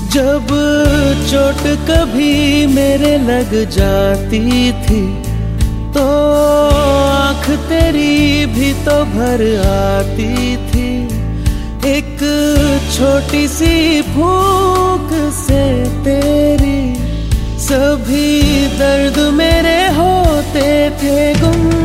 जब चोट कभी मेरे लग जाती थी तो आँख तेरी भी तो भर आती थी। एक छोटी सी फूंक से तेरी सभी दर्द मेरे होते थे गुम।